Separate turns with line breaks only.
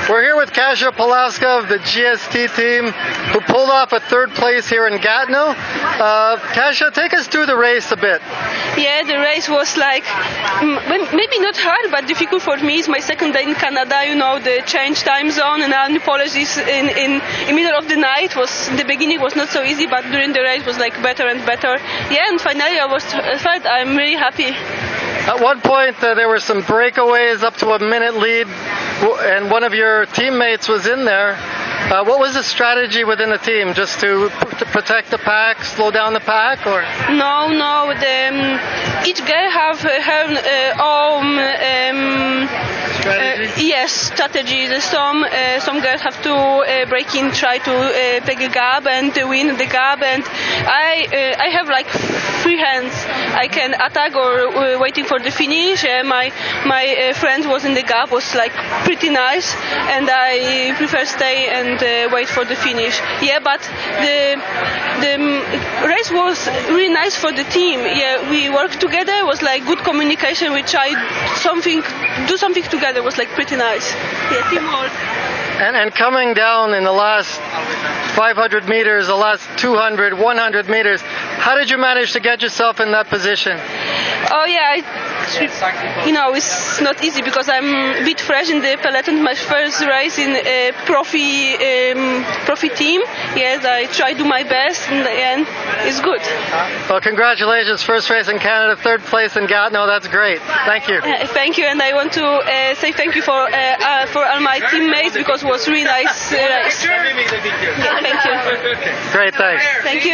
We're here with Kasia Polowska of the GST team, who pulled off a third place here in Gatineau. Kasia, take us through the race a bit.
Yeah, the race was like maybe not hard, but difficult for me. It's my second day in Canada. You know, the change time zone, and now Polish is in middle of the night. Was in the beginning was not so easy, but during the race was like better and better. Yeah, and finally I was third. I'm really happy.
At one point, there were some breakaways up to a minute lead, and one of your teammates was in there. What was the strategy within the team? Just to protect the pack, slow down the pack, or?
No. Each girl have her own strategy. Some girls have to break in, try to take a gap and win the gap. And I have like free hands. I can attack or waiting for the finish. My friend was in the gap, was like pretty nice, and I prefer stay and wait for the finish. Yeah, but the race was really nice for the team. Yeah, we worked together. It was like good communication. We tried do something together. It was like pretty nice. Yeah, teamwork.
And coming down in the last 500 meters, the last 200, 100 meters, how did you manage to get yourself in that position?
Oh yeah, it's not easy because I'm a bit fresh in the peloton. My first race in a profi team. Yes, I try to do my best. In the end, it's good.
Well, congratulations! First race in Canada, third place in Gatineau. That's great. Thank you.
Thank you, and I want to say thank you for all my teammates because it was really nice race. Yeah, thank you.
Great, thanks.
Thank you.